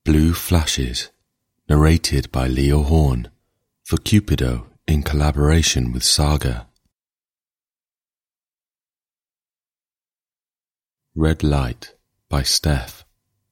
Blue Flashes, narrated by Leo Horn, for Cupido in collaboration with Saga. Red Light by Steph.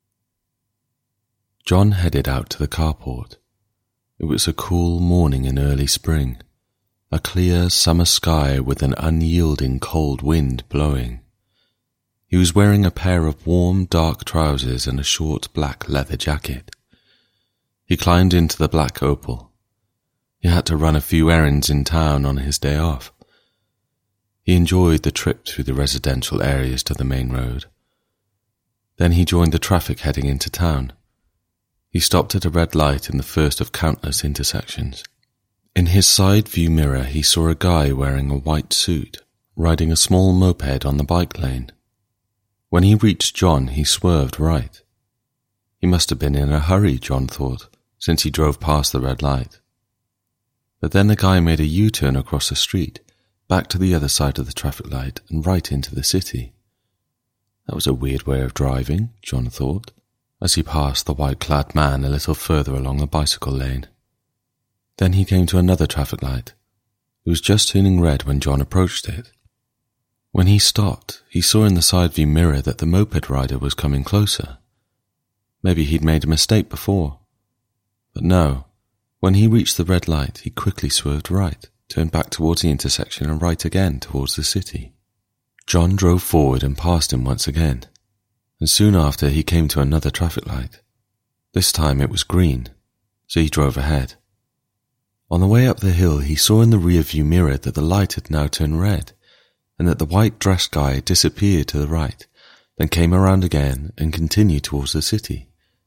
John headed out to the carport. It was a cool morning in early spring, a clear summer sky with an unyielding cold wind blowing. He was wearing a pair of warm, dark trousers and a short black leather jacket. He climbed into the black Opal. He had to run a few errands in town on his day off. He enjoyed the trip through the residential areas to the main road. Then he joined the traffic heading into town. He stopped at a red light in the first of countless intersections. In his side view mirror he saw a guy wearing a white suit, riding a small moped on the bike lane. When he reached John, he swerved right. He must have been in a hurry, John thought, since he drove past the red light. But then the guy made a U-turn across the street, back to the other side of the traffic light and right into the city. That was a weird way of driving, John thought, as he passed the white-clad man a little further along the bicycle lane. Then he came to another traffic light. It was just turning red when John approached it. When he stopped, he saw in the side view mirror that the moped rider was coming closer. Maybe he'd made a mistake before. But no, when he reached the red light, he quickly swerved right, turned back towards the intersection and right again towards the city. John drove forward and passed him once again, and soon after he came to another traffic light. This time it was green, so he drove ahead. On the way up the hill, he saw in the rear view mirror that the light had now turned red, and that the white-dressed guy disappeared to the right, then came around again and continued towards the city.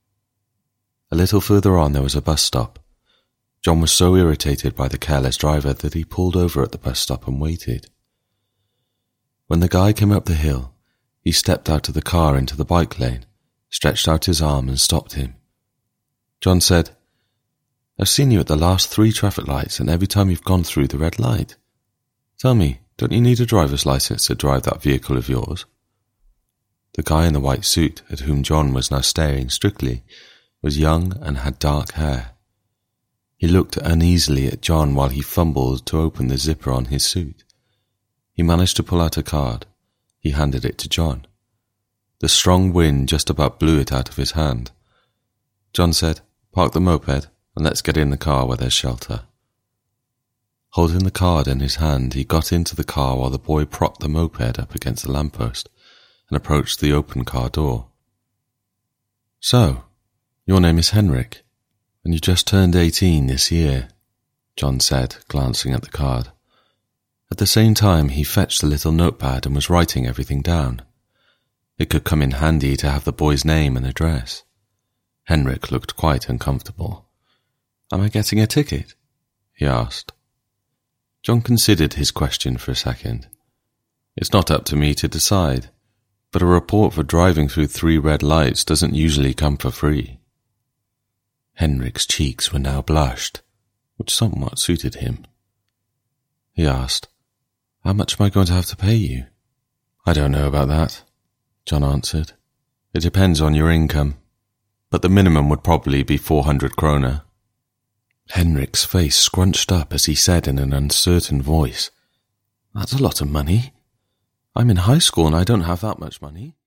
A little further on there was a bus stop. John was so irritated by the careless driver that he pulled over at the bus stop and waited. When the guy came up the hill, he stepped out of the car into the bike lane, stretched out his arm and stopped him. John said, "I've seen you at the last 3 traffic lights and every time you've gone through the red light. Tell me, don't you need a driver's license to drive that vehicle of yours?" The guy in the white suit, at whom John was now staring strictly, was young and had dark hair. He looked uneasily at John while he fumbled to open the zipper on his suit. He managed to pull out a card. He handed it to John. The strong wind just about blew it out of his hand. John said, "Park the moped and let's get in the car where there's shelter." Holding the card in his hand, he got into the car while the boy propped the moped up against the lamppost and approached the open car door. "So, your name is Henrik, and you just turned 18 this year," John said, glancing at the card. At the same time, he fetched a little notepad and was writing everything down. It could come in handy to have the boy's name and address. Henrik looked quite uncomfortable. "Am I getting a ticket?" he asked. John considered his question for a second. "It's not up to me to decide, but a report for driving through 3 red lights doesn't usually come for free." Henrik's cheeks were now blushed, which somewhat suited him. He asked, "How much am I going to have to pay you?" "I don't know about that," John answered. "It depends on your income, but the minimum would probably be 400 kroner. Henrik's face scrunched up as he said in an uncertain voice, "That's a lot of money. I'm in high school and I don't have that much money."